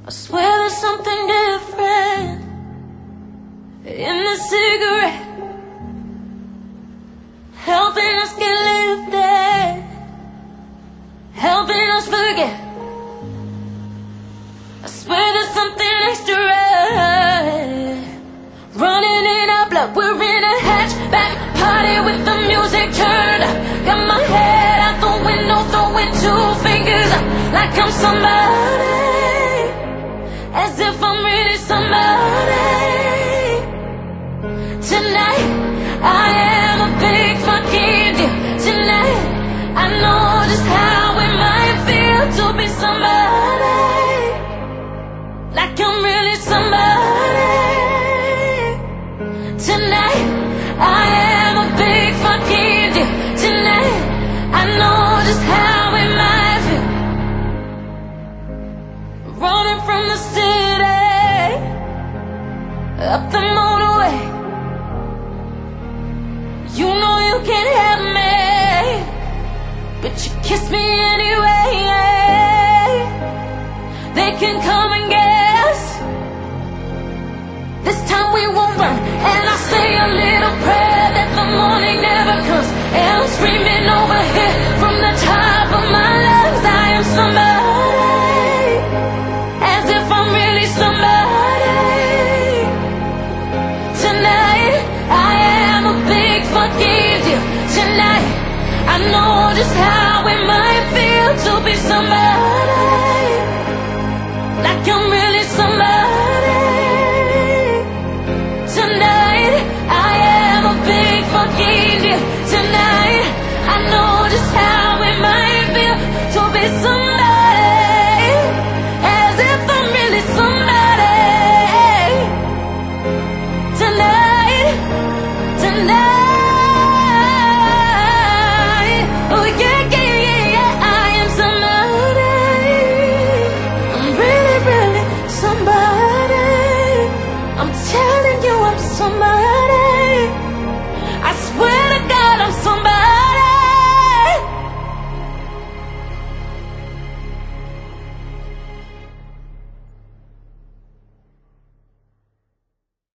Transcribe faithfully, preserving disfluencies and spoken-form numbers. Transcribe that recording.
I swear there's something different in the cigarette, helping us get lifted, helping us forget. I swear there's something extra running in our blood. We're in a hatchback party with the music turned up. Got my head out the window, throwing two fingers up like I'm somebody, as if I'm really somebody. Tonight I am a big fucking deal. Tonight I know just how it might feel to be somebody, like I'm really somebody. Tonight I am a big fucking deal. Tonight I know just how it might feel, running from the city up the motorway. You know you can't have me, but you kiss me anyway. They can come and get us. This time we won't run. And I say a little prayer that the morning never comes. And I'm screaming over here from the top of my lungs, I am somebody, as if I'm really somebody. Tonight I am a big fucking deal. Tonight I know just how it might feel to be somebody, like I'm really